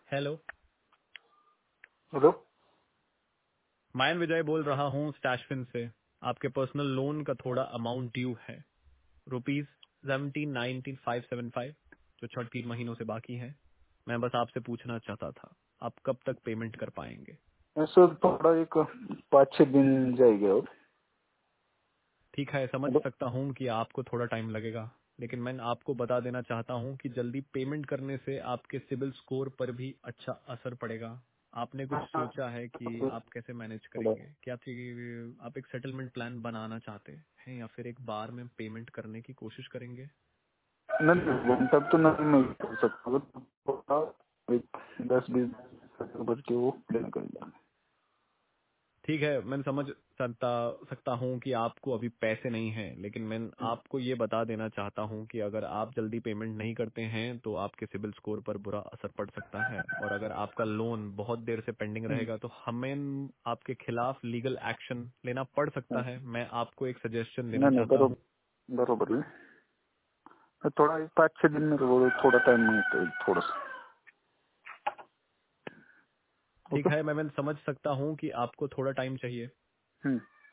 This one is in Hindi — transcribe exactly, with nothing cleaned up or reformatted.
Hello, hello. मैं विजय बोल रहा हूँ स्टैशफिन से। आपके पर्सनल लोन का थोड़ा अमाउंट ड्यू है, rupees seventeen nineteen five seven five, जो छठ तीन महीनों से बाकी है। मैं बस आपसे पूछना चाहता था, आप कब तक पेमेंट कर पाएंगे? सर थोड़ा एक पाँच छः दिन जाएगा और। ठीक है, समझ हेलो। सकता हूँ कि आपको थोड़ा टाइम लगेगा, लेकिन मैं आपको बता देना चाहता हूँ कि जल्दी पेमेंट करने से आपके सिबिल स्कोर पर भी अच्छा असर पड़ेगा। आपने कुछ सोचा है कि आप कैसे मैनेज थोड़ा करेंगे? क्या आप आप एक सेटलमेंट प्लान बनाना चाहते हैं या फिर एक बार में पेमेंट करने की कोशिश करेंगे? नहीं, वन तक तो नहीं मैं कर सकता, थोड़ा एक दस बीस बज के वो प्लान करेगा। ठीक है, मैं समझ सकता सकता हूँ कि आपको अभी पैसे नहीं हैं, लेकिन मैं आपको ये बता देना चाहता हूँ कि अगर आप जल्दी पेमेंट नहीं करते हैं तो आपके सिबिल स्कोर पर बुरा असर पड़ सकता है, और अगर आपका लोन बहुत देर से पेंडिंग रहेगा तो हमें आपके खिलाफ लीगल एक्शन लेना पड़ सकता है। मैं आपको एक सजेशन देना नहीं नहीं, चाहता हूँ। बरोबर बरोबर है। थोड़ा एक पाँच छः दिन में वो थोड़ा टाइम मांगते हैं, थोड़ा सा। ठीक ओके। है, मैं मैं समझ सकता हूँ कि आपको थोड़ा टाइम चाहिए। हम्म।